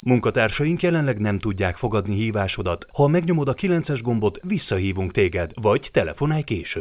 Munkatársaink jelenleg nem tudják fogadni hívásodat. Ha megnyomod a 9-es gombot, visszahívunk téged, vagy telefonálj később.